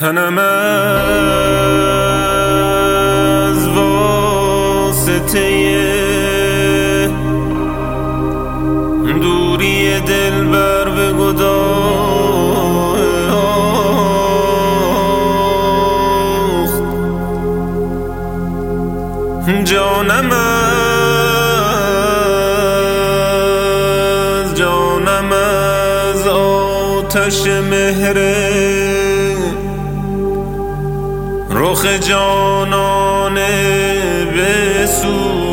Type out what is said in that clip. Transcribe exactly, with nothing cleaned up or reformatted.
تنم از واسطه دوری دلبر به گداخت، جانم از جانم از آتش مهره، رخ جانانه بسوخت.